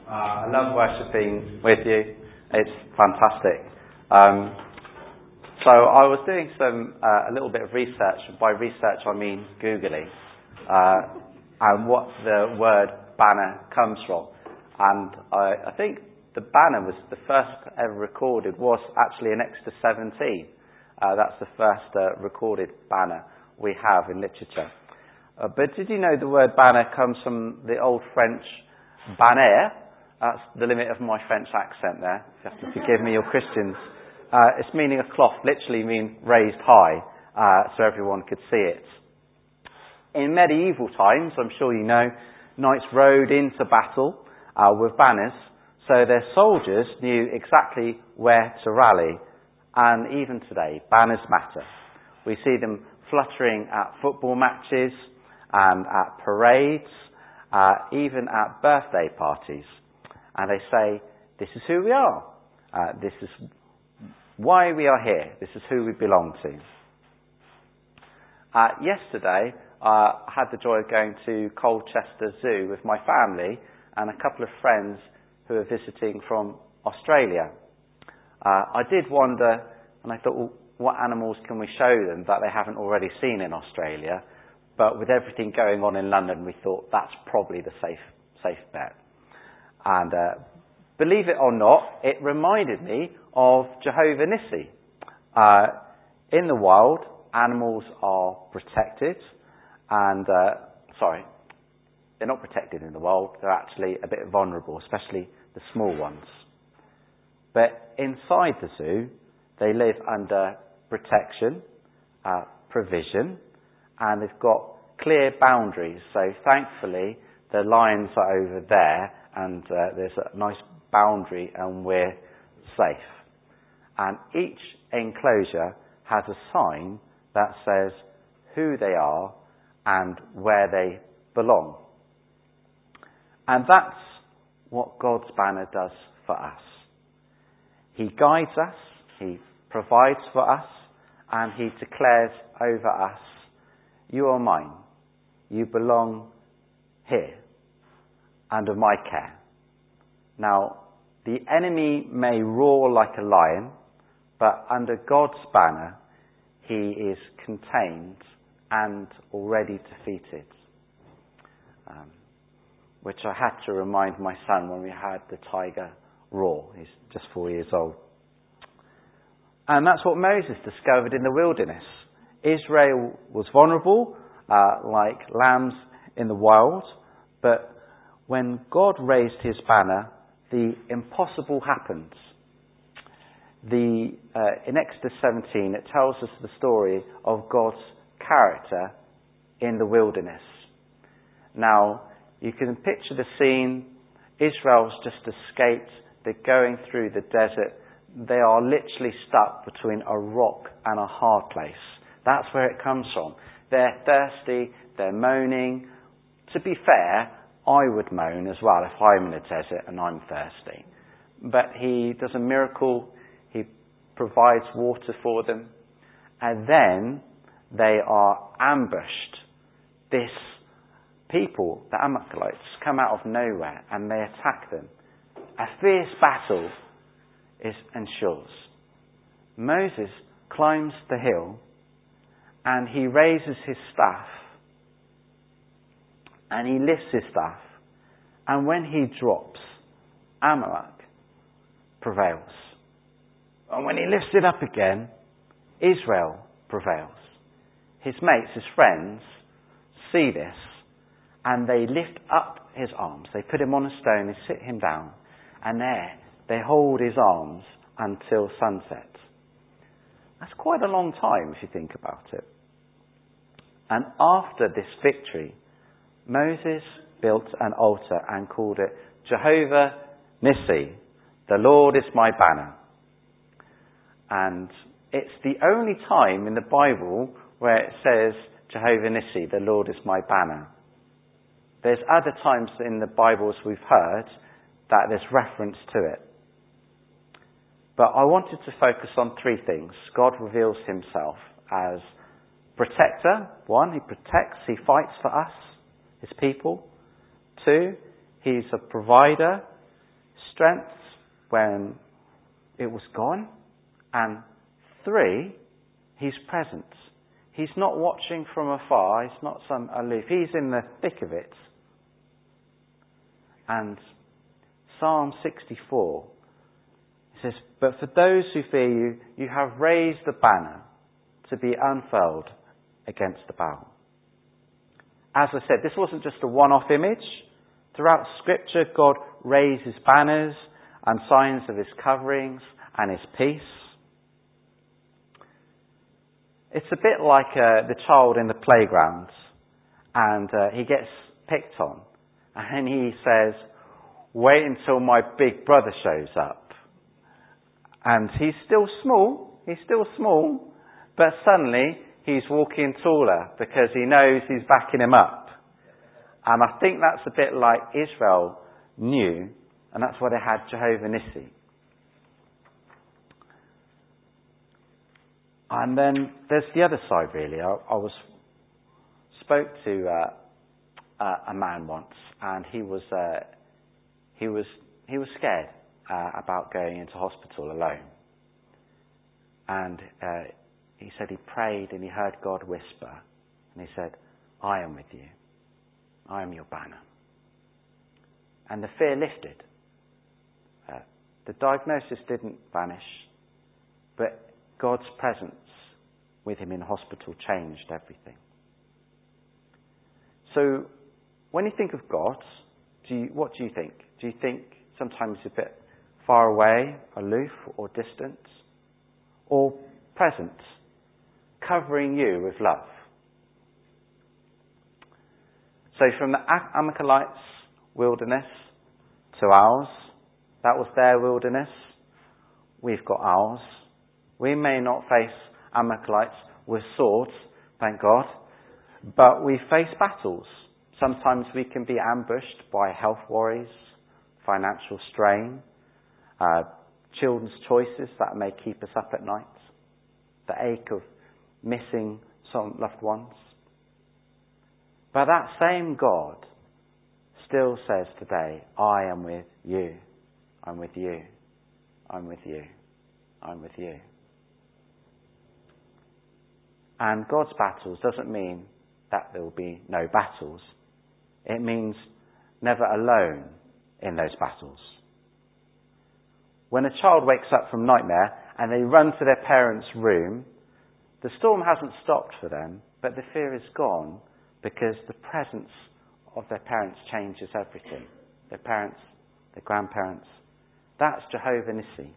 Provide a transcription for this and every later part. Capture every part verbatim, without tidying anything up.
Uh, I love worshipping with you. It's fantastic. Um, so I was doing some uh, a little bit of research. By research, I mean Googling, uh, and what the word banner comes from. And I, I think the banner was the first ever recorded was actually in Exodus seventeen. Uh, that's the first uh, recorded banner we have in literature. Uh, but did you know the word banner comes from the old French banner? That's the limit of my French accent there. You have to forgive me, you're Christians. Uh, it's meaning a cloth, literally mean raised high, uh, so everyone could see it. In medieval times, I'm sure you know, knights rode into battle uh, with banners, so their soldiers knew exactly where to rally. And even today, banners matter. We see them fluttering at football matches and at parades, uh, even at birthday parties. And they say, this is who we are. Uh, this is why we are here. This is who we belong to. Uh, yesterday, uh, I had the joy of going to Colchester Zoo with my family and a couple of friends who are visiting from Australia. Uh, I did wonder, and I thought, well, what animals can we show them that they haven't already seen in Australia? But with everything going on in London, we thought that's probably the safe safe bet. And uh, believe it or not, it reminded me of Jehovah Nissi. Uh, in the wild, animals are protected, and uh, sorry, they're not protected in the wild. They're actually a bit vulnerable, especially the small ones. But inside the zoo, they live under protection, uh, provision, and they've got clear boundaries. So thankfully, the lions are over there, and uh, there's a nice boundary, and we're safe. And each enclosure has a sign that says who they are and where they belong. And that's what God's banner does for us. He guides us, He provides for us, and He declares over us, you are mine, you belong here, under my care. Now, the enemy may roar like a lion, but under God's banner, he is contained and already defeated. Um, which I had to remind my son when we had the tiger roar. He's just four years old. And that's what Moses discovered in the wilderness. Israel was vulnerable, uh, like lambs in the wild, but when God raised his banner, the impossible happens. The, uh, in Exodus seventeen, it tells us the story of God's character in the wilderness. Now, you can picture the scene. Israel's just escaped. They're going through the desert. They are literally stuck between a rock and a hard place. That's where it comes from. They're thirsty. They're moaning. To be fair, I would moan as well if I'm in a desert and I'm thirsty. But he does a miracle. He provides water for them. And then they are ambushed. This people, the Amalekites, come out of nowhere and they attack them. A fierce battle is ensures. Moses climbs the hill and he raises his staff and he lifts his staff, and when he drops, Amalek prevails. And when he lifts it up again, Israel prevails. His mates, his friends, see this, and they lift up his arms. They put him on a stone, they sit him down, and there they hold his arms until sunset. That's quite a long time if you think about it. And after this victory, Moses built an altar and called it Jehovah Nissi, the Lord is my banner. And it's the only time in the Bible where it says Jehovah Nissi, the Lord is my banner. There's other times in the Bibles we've heard that there's reference to it. But I wanted to focus on three things. God reveals himself as protector. One, he protects, he fights for us, his people. Two, he's a provider. strength when it was gone. And three, his presence. He's not watching from afar. He's not some aloof. He's in the thick of it. And Psalm sixty-four says, "But for those who fear you, you have raised the banner to be unfurled against the bow." As I said, this wasn't just a one-off image. Throughout Scripture, God raises banners and signs of his coverings and his peace. It's a bit like uh, the child in the playground, and uh, he gets picked on, and he says, "Wait until my big brother shows up." And he's still small, he's still small, but suddenly he's walking taller because he knows he's backing him up. And I think that's a bit like Israel knew, and that's why they had Jehovah Nissi. And then there's the other side, really. I, I was spoke to uh, uh, a man once, and he was uh, he was he was scared uh, about going into hospital alone. And uh, he said he prayed and he heard God whisper, and he said, "I am with you. I am your banner." And the fear lifted. Uh, the diagnosis didn't vanish, but God's presence with him in hospital changed everything. So, when you think of God, do you, what do you think? Do you think sometimes a bit far away, aloof, or distant? Or present, covering you with love? So from the Amalekites' wilderness to ours, that was their wilderness, we've got ours. We may not face Amalekites with swords, thank God, but we face battles. Sometimes we can be ambushed by health worries, financial strain, uh, children's choices that may keep us up at night, the ache of missing some loved ones. But that same God still says today, "I am with you, I'm with you, I'm with you, I'm with you." And God's battles doesn't mean that there will be no battles. It means never alone in those battles. When a child wakes up from nightmare and they run to their parents' room, the storm hasn't stopped for them, but the fear is gone because the presence of their parents changes everything. Their parents, their grandparents. That's Jehovah Nissi.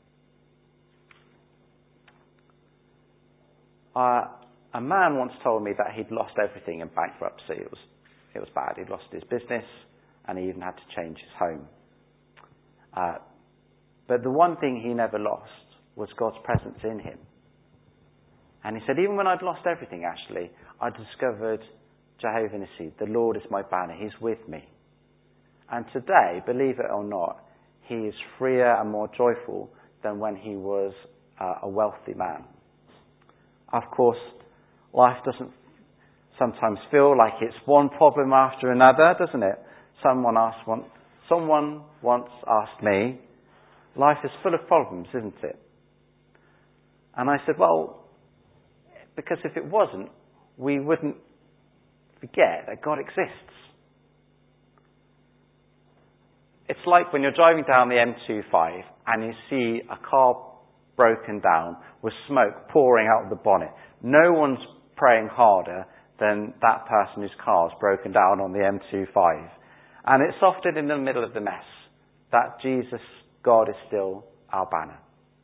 Uh, a man once told me that he'd lost everything in bankruptcy. It was, it was bad. He'd lost his business and he even had to change his home. Uh, but the one thing he never lost was God's presence in him. And he said, even when I'd lost everything, actually, I discovered Jehovah Nissi. The Lord is my banner. He's with me. And today, believe it or not, he is freer and more joyful than when he was uh, a wealthy man. Of course, life doesn't sometimes feel like it's one problem after another, doesn't it? Someone asked one, someone once asked me, life is full of problems, isn't it? And I said, well, because if it wasn't, we wouldn't forget that God exists. It's like when you're driving down the M twenty-five and you see a car broken down with smoke pouring out of the bonnet. No one's praying harder than that person whose car's broken down on the M twenty-five. And it's often in the middle of the mess that Jesus, God, is still our banner.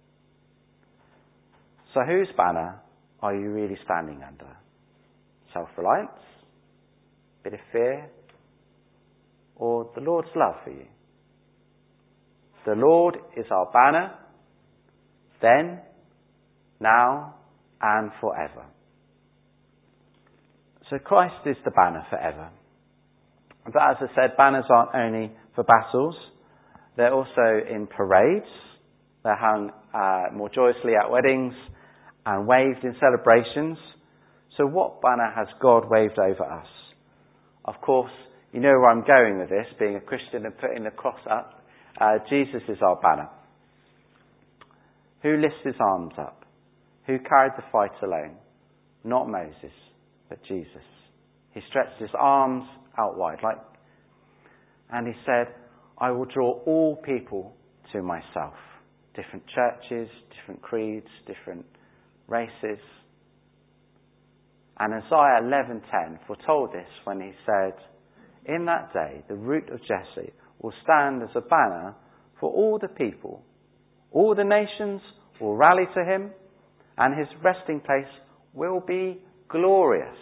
So whose banner are you really standing under? Self-reliance? Bit of fear? Or the Lord's love for you? The Lord is our banner, then, now, and forever. So Christ is the banner forever. But as I said, banners aren't only for battles. They're also in parades. They're hung uh, more joyously at weddings and waved in celebrations. So what banner has God waved over us? Of course, you know where I'm going with this, being a Christian and putting the cross up Uh, Jesus is our banner. Who lifts his arms up? Who carried the fight alone? Not Moses, but Jesus. He stretched his arms out wide, like, and he said, I will draw all people to myself. Different churches, different creeds, different races. And Isaiah eleven ten foretold this when he said, in that day the root of Jesse will stand as a banner for all the people. All the nations will rally to him, and his resting place will be glorious.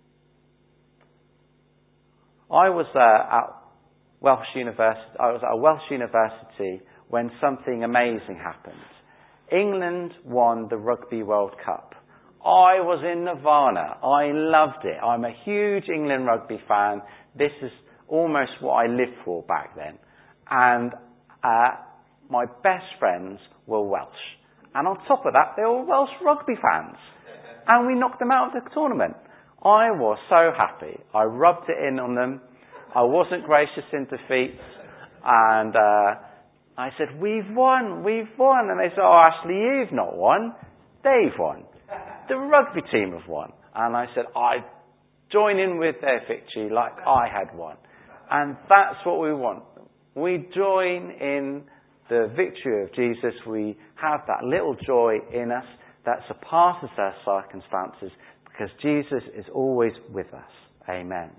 I was uh, at Welsh University. I was at a Welsh university when something amazing happened. England won the Rugby World Cup. I was in Nirvana. I loved it. I'm a huge England rugby fan. This is almost what I lived for back then. And uh, my best friends were Welsh. And on top of that, they were Welsh rugby fans. And we knocked them out of the tournament. I was so happy. I rubbed it in on them. I wasn't gracious in defeat. And uh, I said, we've won, we've won. And they said, oh, Ashley, you've not won. They've won. The rugby team have won. And I said, I join in with their victory like I had won. And that's what we want. We join in the victory of Jesus. We have that little joy in us that surpasses our circumstances because Jesus is always with us. Amen.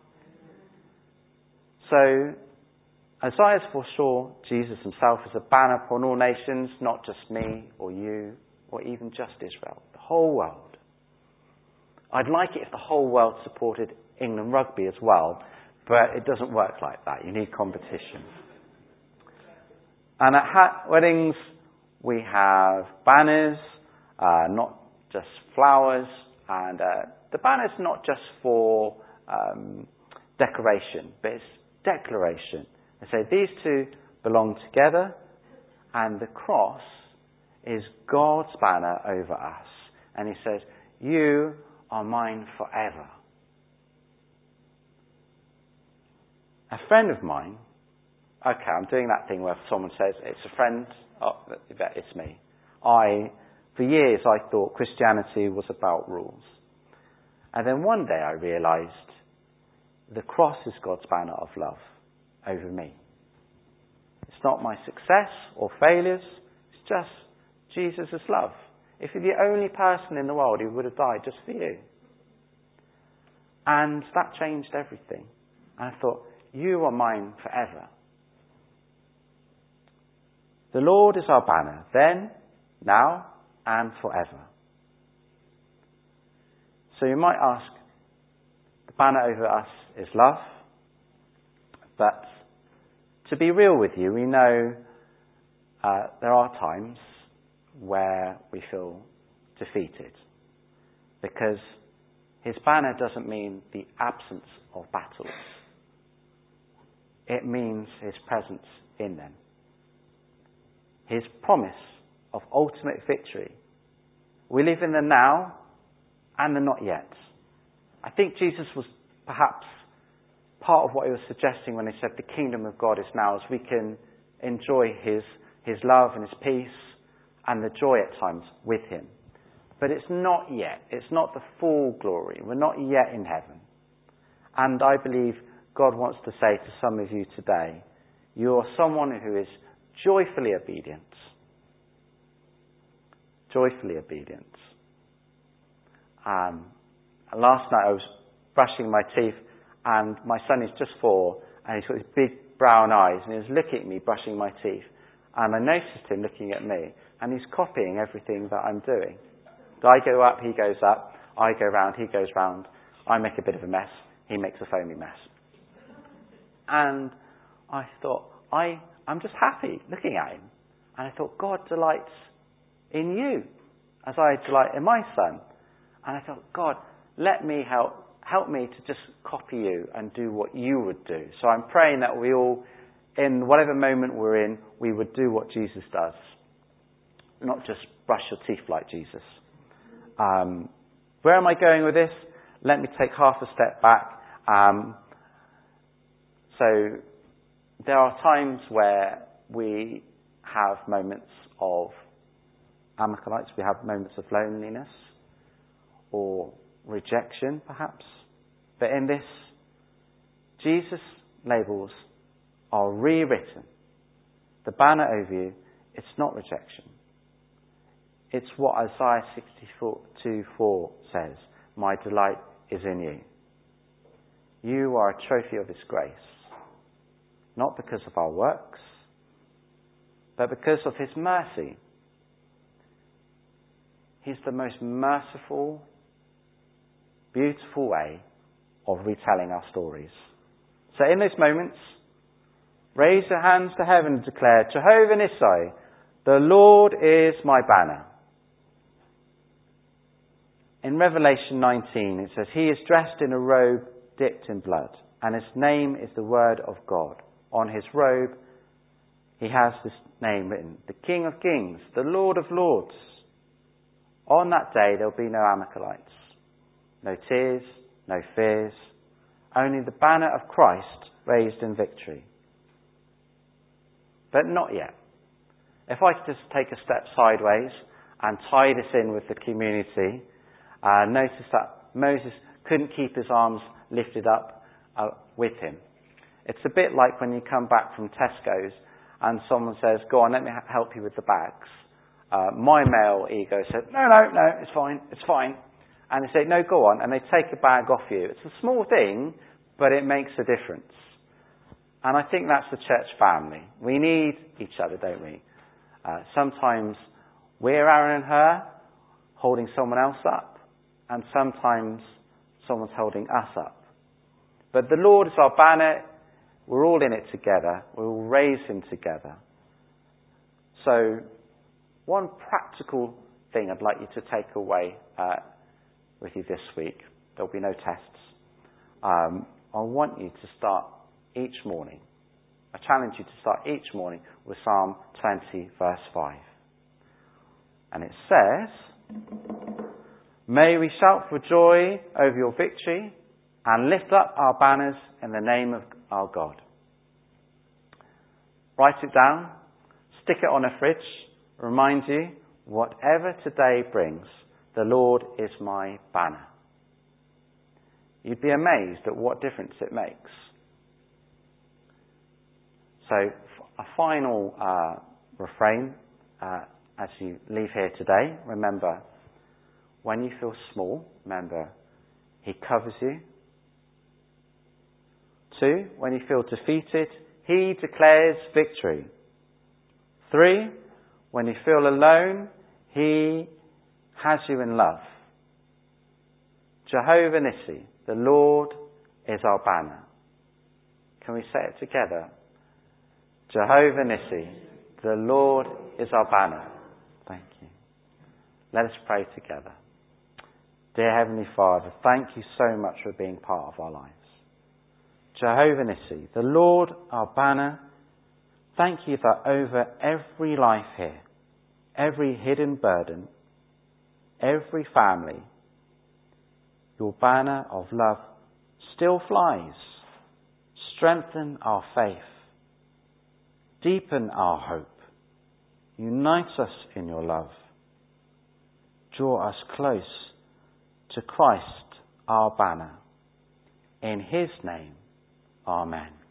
So, Isaiah foresaw Jesus himself as a banner upon all nations, not just me or you or even just Israel, the whole world. I'd like it if the whole world supported England rugby as well, but it doesn't work like that. You need competition. And at hat weddings, we have banners, uh, not just flowers, and uh, the banner's not just for um, decoration, but it's declaration. They say these two belong together, and the cross is God's banner over us. And he says, you are mine forever. A friend of mine, okay, I'm doing that thing where someone says, it's a friend, oh, it's me. I, for years, I thought Christianity was about rules. And then one day I realised the cross is God's banner of love over me. It's not my success or failures, it's just Jesus' love. If you're the only person in the world who would have died just for you. And that changed everything. And I thought, you are mine forever. The Lord is our banner, then, now, and forever. So you might ask, the banner over us is love, but to be real with you, we know uh, there are times where we feel defeated, because his banner doesn't mean the absence of battles. It means his presence in them. His promise of ultimate victory. We live in the now and the not yet. I think Jesus was perhaps part of what he was suggesting when he said the kingdom of God is now, as we can enjoy his, his love and his peace and the joy at times with him. But it's not yet. It's not the full glory. We're not yet in heaven. And I believe God wants to say to some of you today, you are someone who is joyfully obedient. Joyfully obedient. Um, last night I was brushing my teeth, and my son is just four, and he's got these big brown eyes, and he was looking at me brushing my teeth. And I noticed him looking at me, and he's copying everything that I'm doing. So I go up, he goes up. I go round, he goes round. I make a bit of a mess. He makes a foamy mess. And I thought, I, I'm just happy looking at him. And I thought, God delights in you as I delight in my son. And I thought, God, let me help, help me to just copy you and do what you would do. So I'm praying that we all, in whatever moment we're in, we would do what Jesus does. Not just brush your teeth like Jesus. Um, where am I going with this? Let me take half a step back. Um, so there are times where we have moments of Amalekites, we have moments of loneliness or rejection, perhaps. But in this, Jesus' labels are rewritten. The banner over you, it's not rejection. It's what Isaiah sixty-two four says, my delight is in you. You are a trophy of his grace, not because of our works, but because of his mercy. He's the most merciful, beautiful way of retelling our stories. So in those moments, raise your hands to heaven and declare, Jehovah Nissi, the Lord is my banner. In Revelation nineteen, it says, he is dressed in a robe dipped in blood, and his name is the Word of God. On his robe, he has this name written, the King of Kings, the Lord of Lords. On that day, there will be no Amalekites, no tears, no fears, only the banner of Christ raised in victory. But not yet. If I could just take a step sideways and tie this in with the community, uh, notice that Moses couldn't keep his arms lifted up uh, with him. It's a bit like when you come back from Tesco's and someone says, go on, let me ha- help you with the bags. Uh, my male ego said, no, no, no, it's fine, it's fine. And they say, no, go on. And they take a bag off you. It's a small thing, but it makes a difference. And I think that's the church family. We need each other, don't we? Uh, sometimes we're Aaron and her holding someone else up. And sometimes someone's holding us up. But the Lord is our banner. We're all in it together. We're all raised him together. So one practical thing I'd like you to take away uh, with you this week. There'll be no tests. Um, I want you to start each morning. I challenge you to start each morning with Psalm twenty, verse five. And it says, may we shout for joy over your victory and lift up our banners in the name of our God. Write it down, stick it on a fridge, remind you, whatever today brings, the Lord is my banner. You'd be amazed at what difference it makes. So, a final uh, refrain uh, as you leave here today. Remember, when you feel small, remember, he covers you. Two, when you feel defeated, he declares victory. Three, when you feel alone, he has you in love. Jehovah Nissi, the Lord is our banner. Can we say it together? Jehovah Nissi, the Lord is our banner. Thank you. Let us pray together. Dear Heavenly Father, thank you so much for being part of our lives. Jehovah Nissi, the Lord our banner, thank you that over every life here, every hidden burden, every family, your banner of love still flies. Strengthen our faith. Deepen our hope. Unite us in your love. Draw us close to Christ, our banner. In his name, amen.